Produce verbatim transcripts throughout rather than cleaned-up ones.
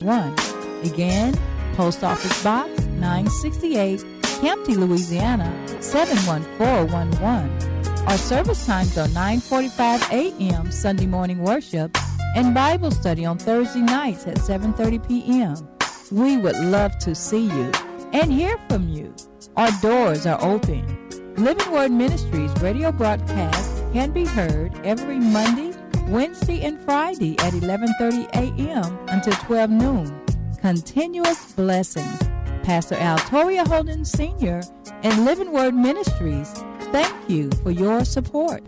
one. Again, Post Office Box nine sixty-eight, Campty, Louisiana seven one four one one. Our service times are nine forty-five a.m. Sunday morning worship and Bible study on Thursday nights at seven thirty p.m. We would love to see you and hear from you. Our doors are open. Living Word Ministries radio broadcast can be heard every Monday, Wednesday, and Friday at eleven thirty a.m. until twelve noon. Continuous blessings. Pastor Al Toria Holden Senior and Living Word Ministries, thank you for your support.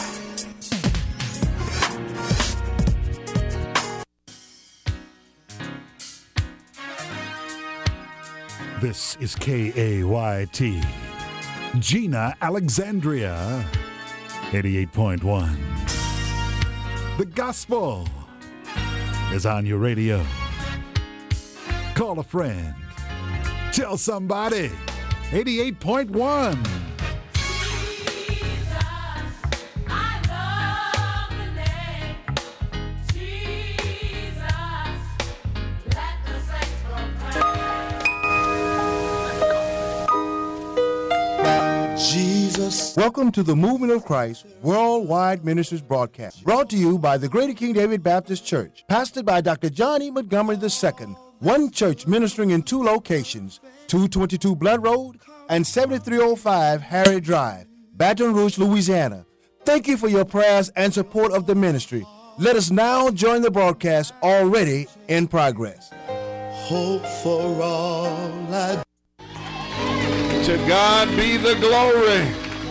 This is K A Y T, Gina, Alexandria, eighty-eight point one. The gospel is on your radio. Call a friend. Tell somebody. eighty-eight point one. Jesus. Welcome to the Movement of Christ Worldwide Ministries broadcast, brought to you by the Greater King David Baptist Church, pastored by Doctor John E. Montgomery the Second, one church ministering in two locations, two twenty-two Blood Road and seventy-three oh five Harry Drive, Baton Rouge, Louisiana. Thank you for your prayers and support of the ministry. Let us now join the broadcast already in progress. Hope for all I do. To God be the glory.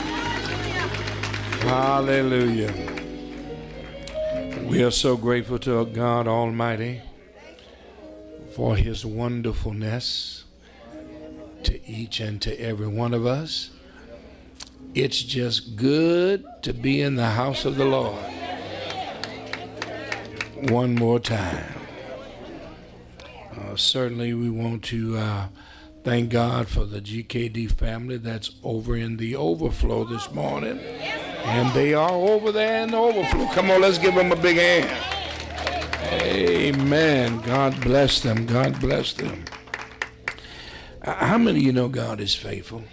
Hallelujah. We are so grateful to God Almighty for his wonderfulness to each and to every one of us. It's just good to be in the house of the Lord. One more time. Uh, certainly we want to uh, thank God for the G K D family that's over in the overflow this morning. And they are over there in the overflow. Come on, let's give them a big hand. Amen. God bless them. God bless them. Uh, how many of you know God is faithful?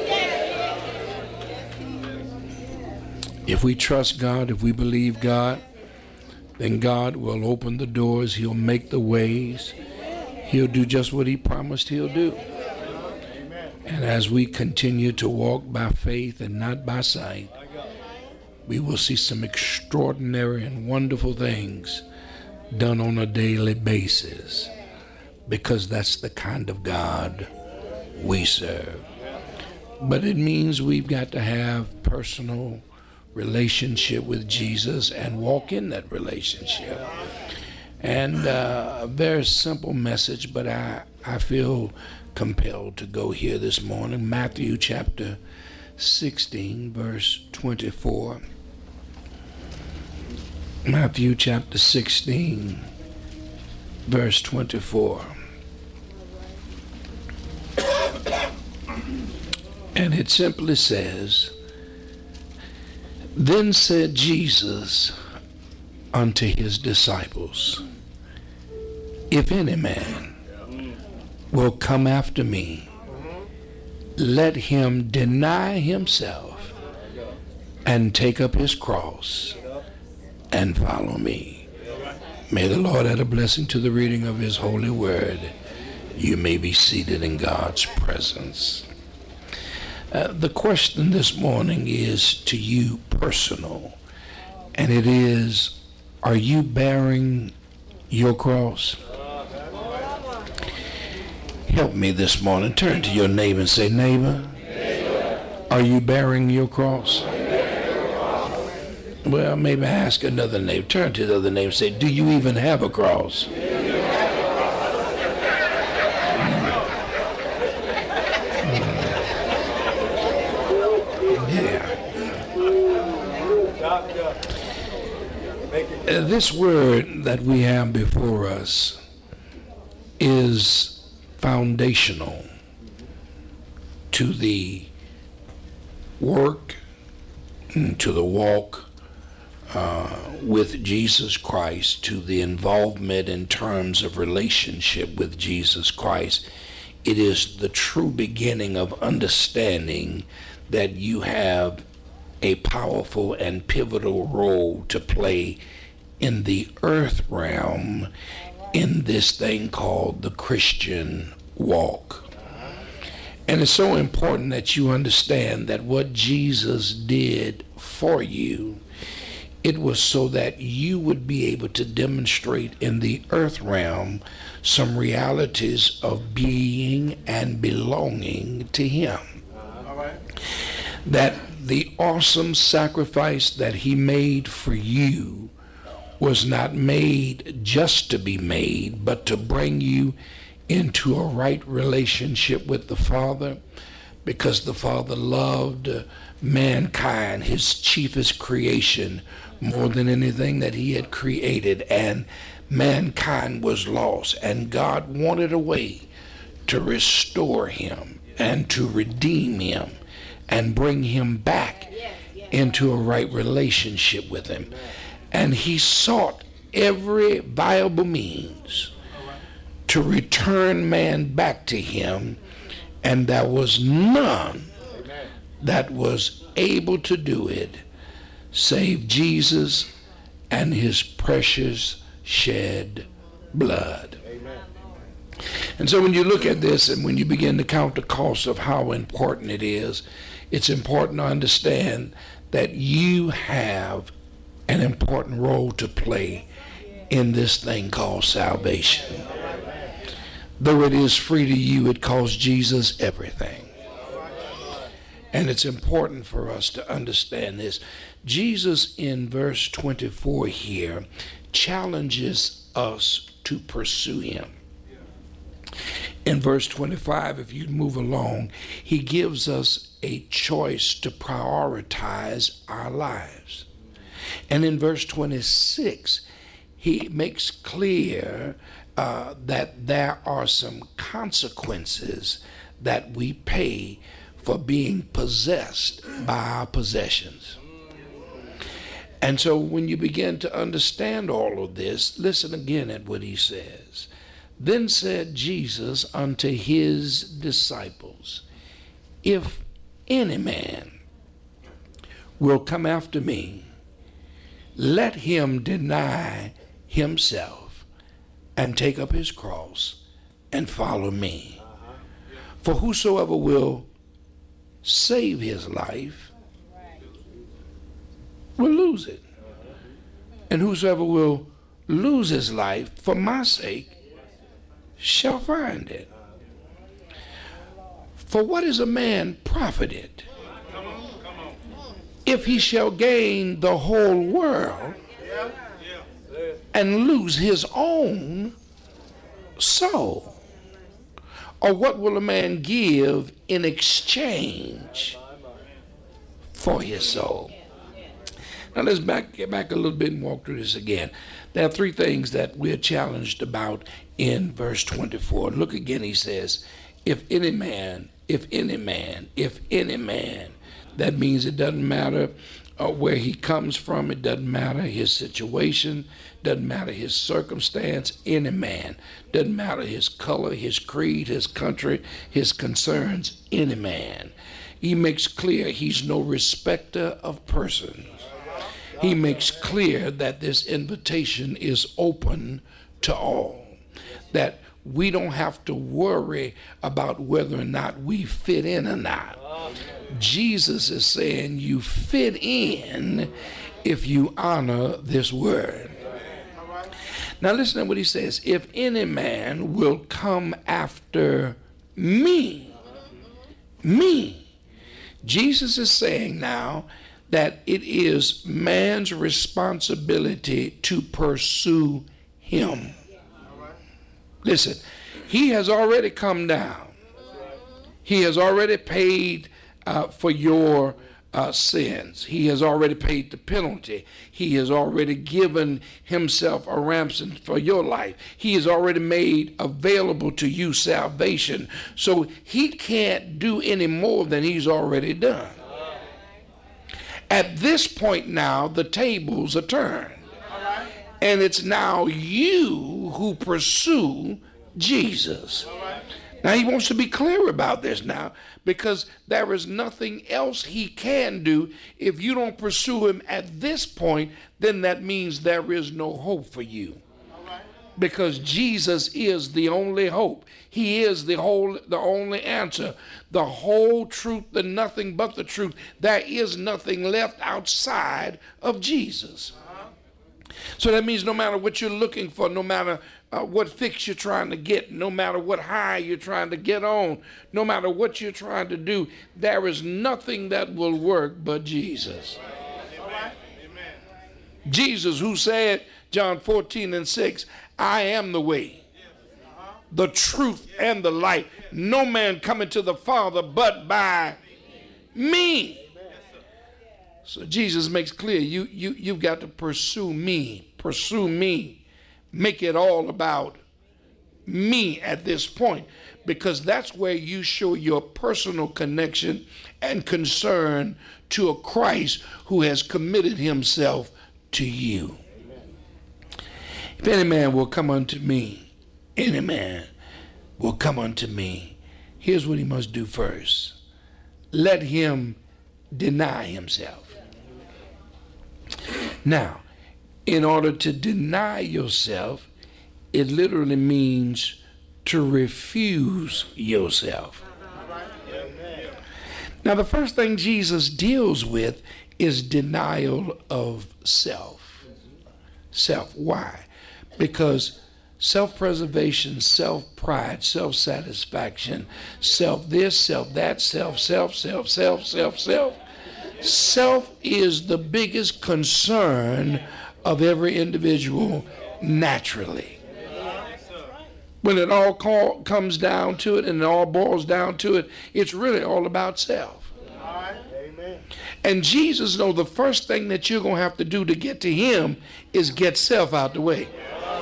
If we trust God, if we believe God, then God will open the doors. He'll make the ways. He'll do just what he promised he'll do. And as we continue to walk by faith and not by sight, we will see some extraordinary and wonderful things done on a daily basis, because that's the kind of God we serve. But it means we've got to have personal relationship with Jesus and walk in that relationship. And uh, a very simple message, but I, I feel compelled to go here this morning. Matthew chapter sixteen, verse twenty-four. Matthew chapter sixteen, verse twenty-four. And it simply says, "Then said Jesus unto his disciples, If any man will come after me, let him deny himself and take up his cross and follow me." May the Lord add a blessing to the reading of his holy word. You may be seated in God's presence. Uh, the question this morning is to you personal, and it is, are you bearing your cross? Help me this morning. Turn to your neighbor and say, neighbor, neighbor, are you bearing your cross? Well, maybe ask another neighbor. Turn to the other neighbor and say, do you even have a cross? Uh, this word that we have before us is foundational to the work, to the walk uh, with Jesus Christ, to the involvement in terms of relationship with Jesus Christ, it is the true beginning of understanding that you have a powerful and pivotal role to play in the earth realm in this thing called the Christian walk. And it's so important that you understand that what Jesus did for you, it was so that you would be able to demonstrate in the earth realm some realities of being and belonging to him. All right. That the awesome sacrifice that he made for you was not made just to be made, but to bring you into a right relationship with the Father, because the Father loved mankind, his chiefest creation, more than anything that he had created, and mankind was lost, and God wanted a way to restore him and to redeem him and bring him back into a right relationship with him. And he sought every viable means to return man back to him, and there was none that was able to do it save Jesus and his precious shed blood. And so when you look at this and when you begin to count the cost of how important it is, it's important to understand that you have an important role to play in this thing called salvation. Though it is free to you, it costs Jesus everything. And it's important for us to understand this. Jesus in verse twenty-four here challenges us to pursue him. In verse twenty-five, if you move along, he gives us a choice to prioritize our lives. And in verse twenty-six, he makes clear uh, that there are some consequences that we pay for being possessed by our possessions. And so when you begin to understand all of this, listen again at what he says. Then said Jesus unto his disciples, if any man will come after me, let him deny himself and take up his cross and follow me. For whosoever will save his life will lose it. And whosoever will lose his life for my sake shall find it. For what is a man profited if he shall gain the whole world and lose his own soul? Or what will a man give in exchange for his soul? Now let's back, get back a little bit and walk through this again. There are three things that we're challenged about in verse twenty-four. Look again, he says, if any man, if any man, if any man. That means it doesn't matter uh, where he comes from. It doesn't matter his situation. Doesn't matter his circumstance. Any man. Doesn't matter his color, his creed, his country, his concerns. Any man. He makes clear he's no respecter of persons. He makes clear that this invitation is open to all. That we don't have to worry about whether or not we fit in or not. Jesus is saying you fit in if you honor this word. Now listen to what he says. If any man will come after me, me. Jesus is saying now that it is man's responsibility to pursue him. Listen, he has already come down. He has already paid uh, for your uh, sins. He has already paid the penalty. He has already given himself a ransom for your life. He has already made available to you salvation. So he can't do any more than he's already done. At this point now, the tables are turned. And it's now you who pursue Jesus. Now he wants to be clear about this now, because there is nothing else he can do. If you don't pursue him at this point, then that means there is no hope for you. Because Jesus is the only hope. He is the whole, the only answer, the whole truth, the nothing but the truth. There is nothing left outside of Jesus. So that means no matter what you're looking for, no matter uh, what fix you're trying to get, no matter what high you're trying to get on, no matter what you're trying to do, there is nothing that will work but Jesus. Amen. Jesus, who said, John fourteen and six, I am the way, the truth, and the light. No man coming to the Father but by me. So Jesus makes clear, you, you, you've got to pursue me, pursue me, make it all about me at this point, because that's where you show your personal connection and concern to a Christ who has committed himself to you. If any man will come unto me, any man will come unto me, here's what he must do first. Let him deny himself. Now, in order to deny yourself, it literally means to refuse yourself. Now, the first thing Jesus deals with is denial of self. Self. Why? Because self-preservation, self-pride, self-satisfaction, self this, self that, self, self, self, self, self, self. Self is the biggest concern of every individual naturally. When it all call, comes down to it and it all boils down to it, it's really all about self. And Jesus knows the first thing that you're going to have to do to get to him is get self out the way.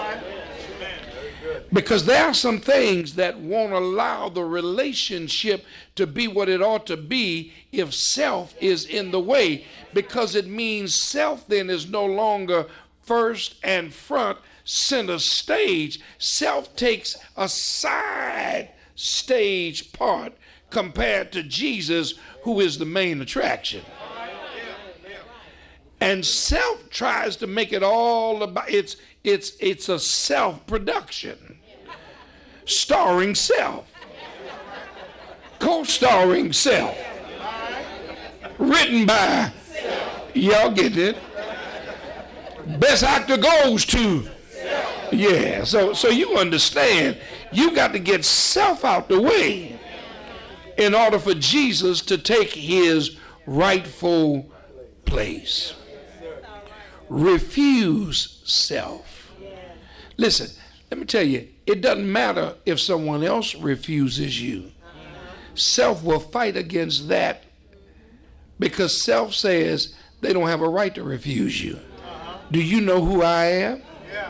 Because there are some things that won't allow the relationship to be what it ought to be if self is in the way, because it means self then is no longer first and front center stage. Self takes a side stage part compared to Jesus, who is the main attraction. And self tries to make it all about, it's it's it's a self production. Starring self, co-starring self, written by, y'all get it, best actor goes to, yeah, so, so you understand, you got to get self out the way in order for Jesus to take his rightful place. Refuse self. Listen, let me tell you, it doesn't matter if someone else refuses you. Self will fight against that, because self says they don't have a right to refuse you. Do you know who I am?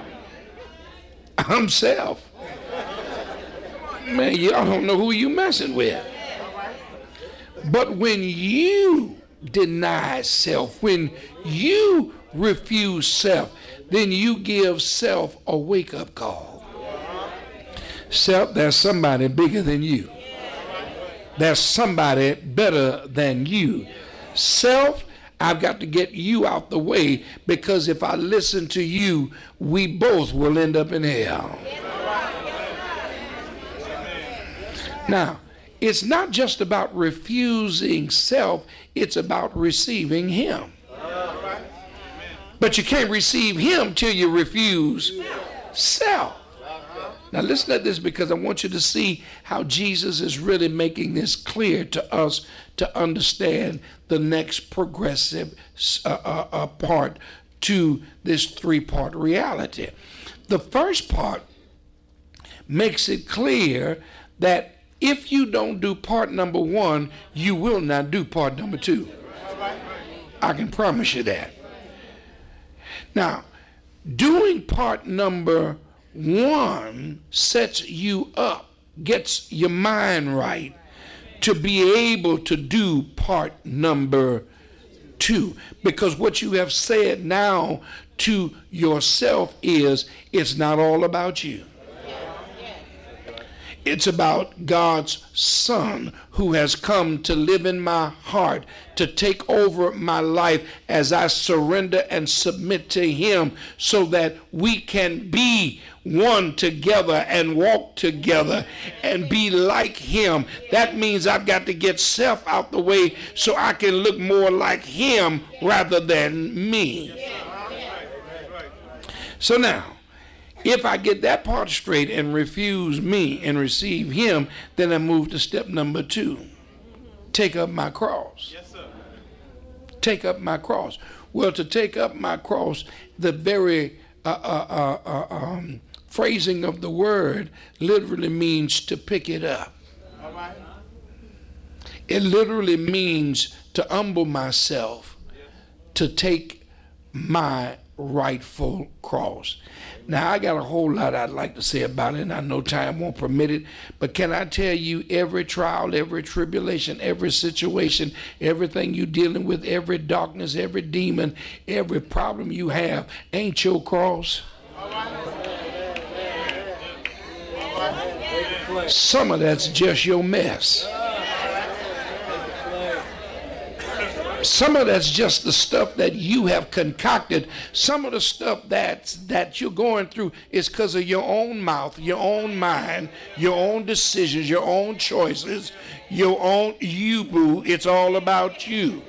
I'm self. Man, y'all don't know who you messing with. But when you deny self, when you refuse self, then you give self a wake-up call. Self, there's somebody bigger than you. There's somebody better than you. Self, I've got to get you out the way, because if I listen to you, we both will end up in hell. Now, it's not just about refusing self, it's about receiving him. But you can't receive him till you refuse self. Now listen to this, because I want you to see how Jesus is really making this clear to us to understand the next progressive uh, uh, uh, part to this three-part reality. The first part makes it clear that if you don't do part number one, you will not do part number two. I can promise you that. Now, doing part number one sets you up, gets your mind right to be able to do part number two. two. Because what you have said now to yourself is, it's not all about you. It's about God's Son who has come to live in my heart, to take over my life as I surrender and submit to him, so that we can be one together and walk together and be like him. That means I've got to get self out the way so I can look more like him rather than me. So now, if I get that part straight and refuse me and receive him, then I move to step number two. Take up my cross. Yes, sir. Take up my cross. Well, to take up my cross, the very uh, uh, uh, uh, um, phrasing of the word literally means to pick it up. All right. It literally means to humble myself, to take my rightful cross. Now, I got a whole lot I'd like to say about it, and I know time won't permit it, but can I tell you, every trial, every tribulation, every situation, everything you're dealing with, every darkness, every demon, every problem you have, ain't your cross? Some of that's just your mess. Some of that's just the stuff that you have concocted. Some of the stuff that's, that you're going through is because of your own mouth, your own mind, your own decisions, your own choices, your own you, boo. It's all about you.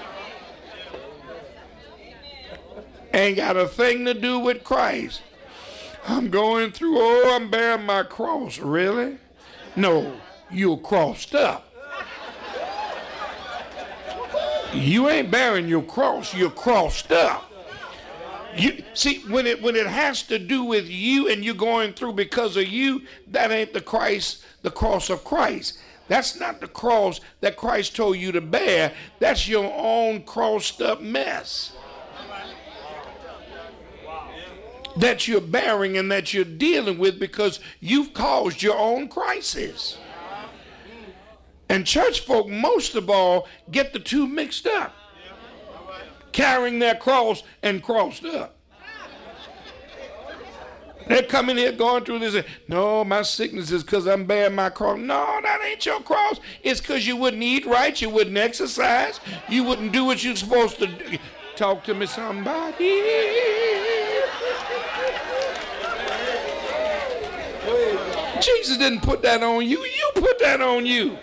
Ain't got a thing to do with Christ. I'm going through, oh, I'm bearing my cross. Really? No, you're crossed up. You ain't bearing your cross, you're crossed up. You see, when it when it has to do with you and you're going through because of you, that ain't the Christ, the cross of Christ. That's not the cross that Christ told you to bear. That's your own crossed up mess that you're bearing and that you're dealing with because you've caused your own crisis. And church folk, most of all, get the two mixed up. Carrying their cross and crossed up. They're coming here going through this. No, my sickness is because I'm bearing my cross. No, that ain't your cross. It's because you wouldn't eat right. You wouldn't exercise. You wouldn't do what you're supposed to do. Talk to me, somebody. Jesus didn't put that on you. You put that on you.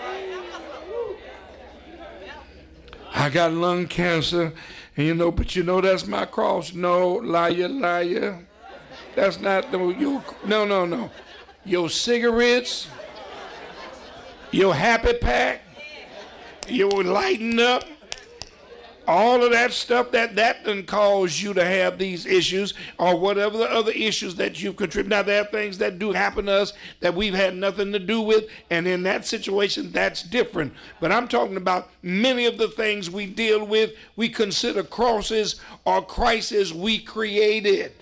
I got lung cancer, and you know, but you know that's my cross. No, liar, liar. That's not the, you, no, no, no. Your cigarettes, your happy pack, your lighten up, all of that stuff, that that done cause you to have these issues or whatever the other issues that you've contributed. Now, there are things that do happen to us that we've had nothing to do with, and in that situation, that's different. But I'm talking about many of the things we deal with, we consider crosses or crises we created.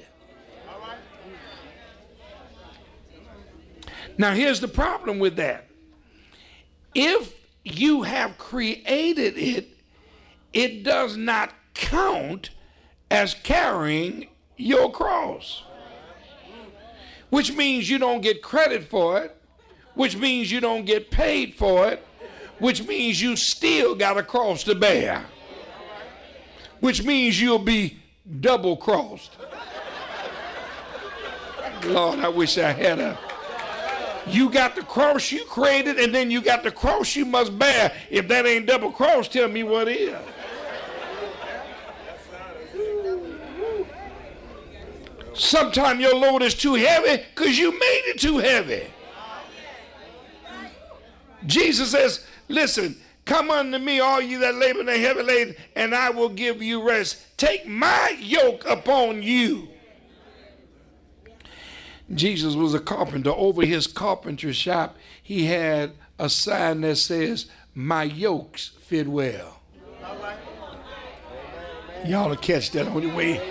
Now, here's the problem with that. If you have created it, it does not count as carrying your cross, which means you don't get credit for it, which means you don't get paid for it, which means you still got a cross to bear, which means you'll be double crossed. Lord, I wish I had a. You got the cross you created, and then you got the cross you must bear. If that ain't double cross, tell me what is. Sometimes your load is too heavy because you made it too heavy. Jesus says, listen, come unto me, all you that labor and are heavy laden, and I will give you rest. Take my yoke upon you. Jesus was a carpenter. Over his carpenter shop, he had a sign that says, my yokes fit well. Y'all will catch that on the way.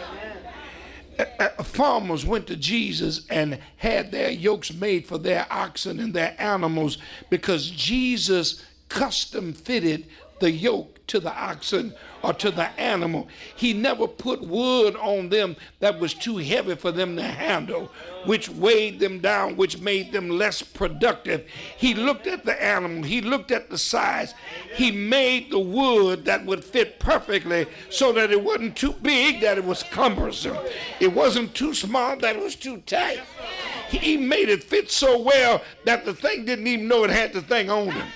Farmers went to Jesus and had their yokes made for their oxen and their animals because Jesus custom fitted the yoke to the oxen or to the animal. He never put wood on them that was too heavy for them to handle, which weighed them down, which made them less productive. He looked at the animal. He looked at the size. He made the wood that would fit perfectly so that it wasn't too big, that it was cumbersome. It wasn't too small, that it was too tight. He made it fit so well that the thing didn't even know it had the thing on him.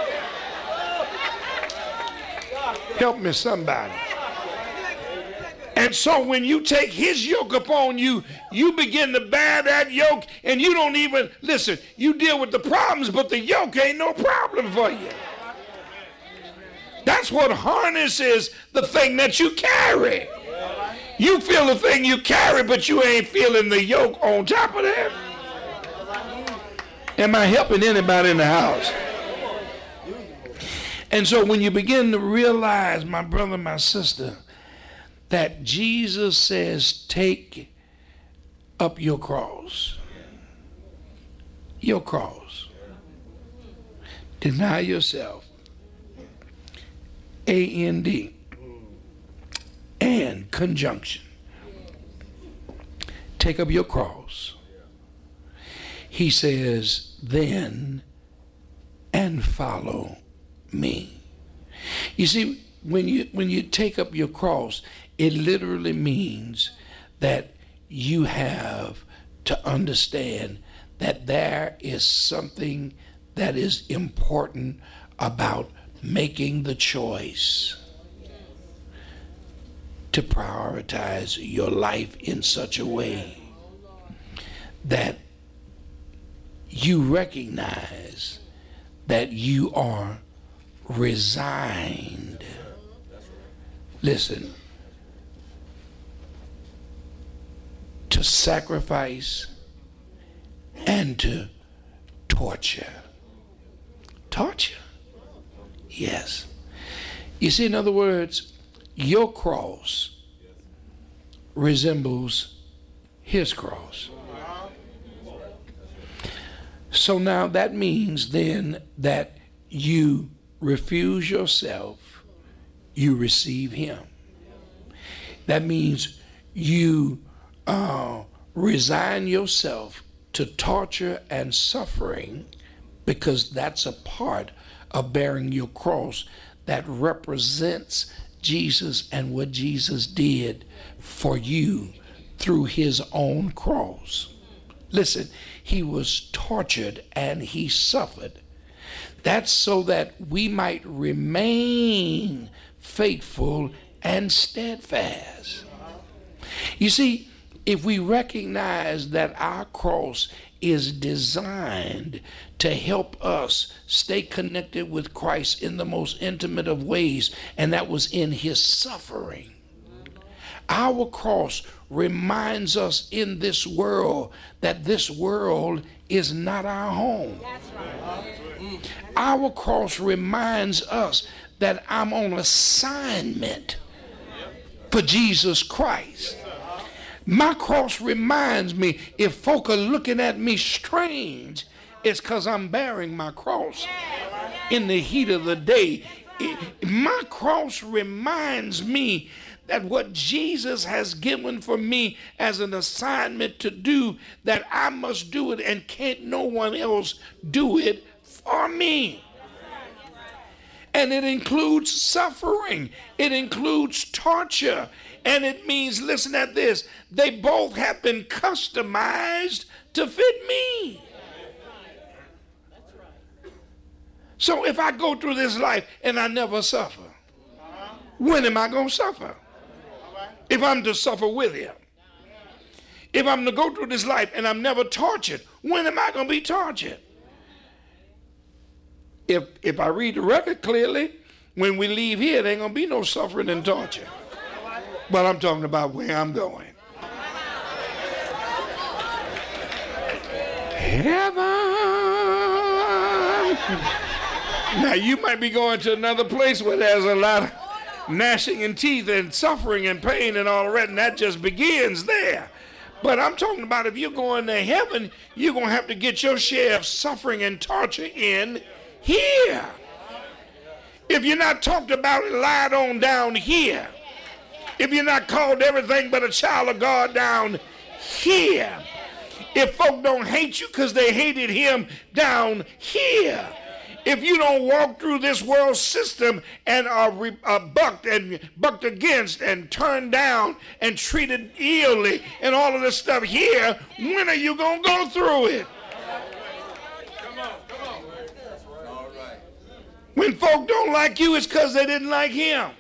Help me, somebody. And so when you take his yoke upon you, you begin to bear that yoke, and you don't even, listen, you deal with the problems, but the yoke ain't no problem for you. That's what harness is, the thing that you carry. You feel the thing you carry, but you ain't feeling the yoke on top of that. Am I helping anybody in the house? And so when you begin to realize, my brother, my sister, that Jesus says, take up your cross. Your cross. Deny yourself. A N D. And conjunction. Take up your cross. He says, then and follow me. You see, when you when you take up your cross, it literally means that you have to understand that there is something that is important about making the choice to prioritize your life in such a way that you recognize that you are resigned. Listen, to sacrifice and to torture. Torture? Yes. You see, in other words, your cross resembles his cross. So now that means then that you refuse yourself, you receive him. That means you uh, resign yourself to torture and suffering, because that's a part of bearing your cross that represents Jesus and what Jesus did for you through his own cross. Listen, he was tortured and he suffered. That's so that we might remain faithful and steadfast. You see, if we recognize that our cross is designed to help us stay connected with Christ in the most intimate of ways, and that was in his suffering. Our cross reminds us in this world that this world is not our home. That's right. Our cross reminds us that I'm on assignment for Jesus Christ. My cross reminds me, if folk are looking at me strange, it's because I'm bearing my cross in the heat of the day. It, my cross reminds me that what Jesus has given for me as an assignment to do, that I must do it, and can't no one else do it for me. And it includes suffering. It includes torture. And it means, listen at this, they both have been customized to fit me. So if I go through this life and I never suffer, when am I going to suffer? If I'm to suffer with him. If I'm to go through this life and I'm never tortured, when am I going to be tortured? If, if I read the record clearly, when we leave here, there ain't going to be no suffering and torture. But I'm talking about where I'm going. Heaven. Now you might be going to another place where there's a lot of gnashing and teeth and suffering and pain and all that, and that just begins there. But I'm talking about if you're going to heaven, you're going to have to get your share of suffering and torture in here. if you're not talked about and lied on down here, if you're not called everything but a child of God down here, if folk don't hate you because they hated him down here, if you don't walk through this world system and are re- uh, bucked and bucked against and turned down and treated illy and all of this stuff here, when are you going to go through it? Come on, come on. All right. When folk don't like you, it's because they didn't like him.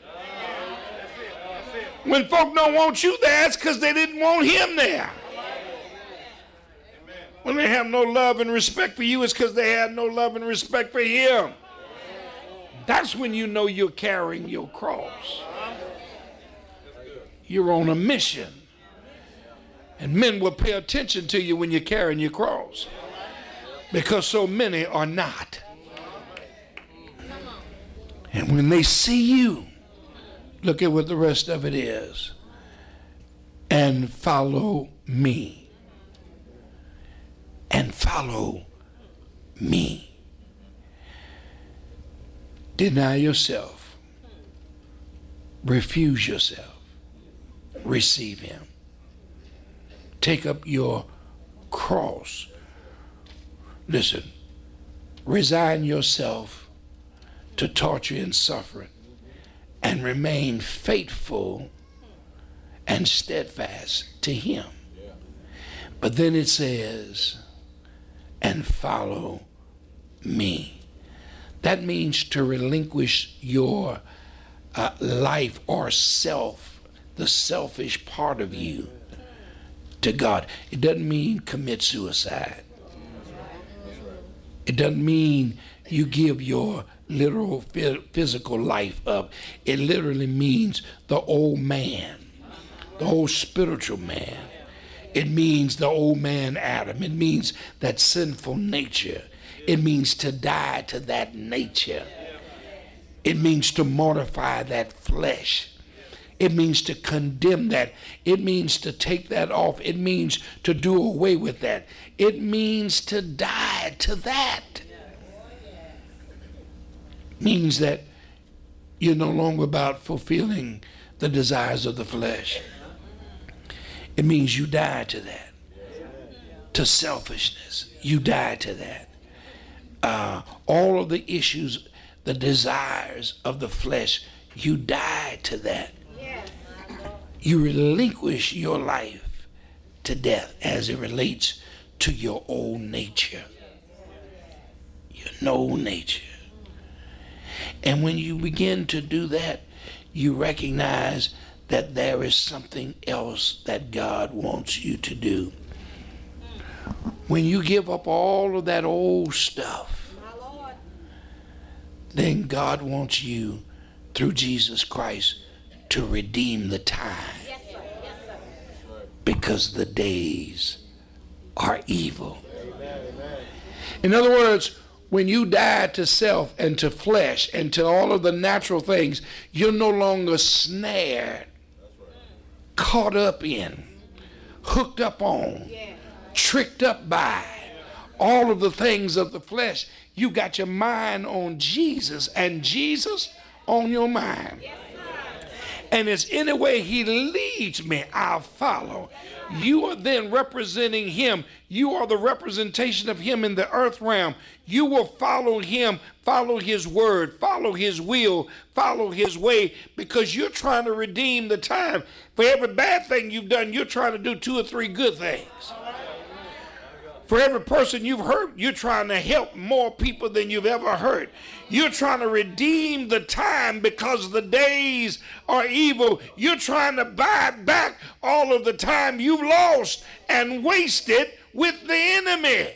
When folk don't want you there, it's because they didn't want him there. When they have no love and respect for you, it's because they had no love and respect for him. That's when you know you're carrying your cross. You're on a mission. And men will pay attention to you when you're carrying your cross, because so many are not. And when they see you, look at what the rest of it is. And follow me. And follow me. Deny yourself. Refuse yourself. Receive him. Take up your cross. Listen, resign yourself to torture and suffering, and remain faithful and steadfast to him. But then it says, and follow me. That means to relinquish your uh, life or self, the selfish part of you, to God. It doesn't mean commit suicide. It doesn't mean you give your literal physical life up. It literally means the old man, the old spiritual man. It means the old man Adam. It means that sinful nature. It means to die to that nature. It means to mortify that flesh. It means to condemn that. It means to take that off. It means to do away with that. It means to die to that. It means that you're no longer about fulfilling the desires of the flesh. It means you die to that, to selfishness. You die to that. Uh, all of the issues, the desires of the flesh, you die to that. You relinquish your life to death as it relates to your old nature, your old nature. And when you begin to do that, you recognize that there is something else that God wants you to do. When you give up all of that old stuff, then God wants you, through Jesus Christ, to redeem the time. Because the days are evil. In other words, when you die to self and to flesh and to all of the natural things, you're no longer snared, caught up in, hooked up on, yeah. tricked up by all of the things of the flesh. You got your mind on Jesus and Jesus on your mind. Yes, and it's any way he leads me, I'll follow. You are then representing him. You are the representation of him in the earth realm. You will follow him, follow his word, follow his will, follow his way, because you're trying to redeem the time. For every bad thing you've done, you're trying to do two or three good things. For every person you've hurt, you're trying to help more people than you've ever hurt. You're trying to redeem the time because the days are evil. You're trying to buy back all of the time you've lost and wasted with the enemy.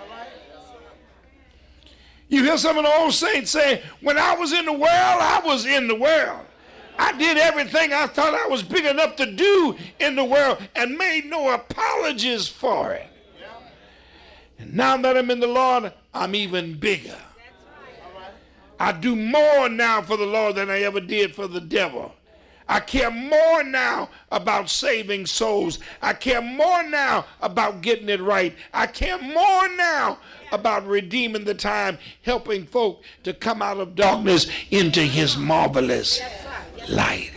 You hear some of the old saints say, when I was in the world, I was in the world. I did everything I thought I was big enough to do in the world and made no apologies for it. And now that I'm in the Lord, I'm even bigger. I do more now for the Lord than I ever did for the devil. I care more now about saving souls. I care more now about getting it right. I care more now about redeeming the time, helping folk to come out of darkness into his marvelous light.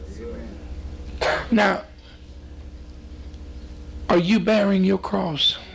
Now, are you bearing your cross?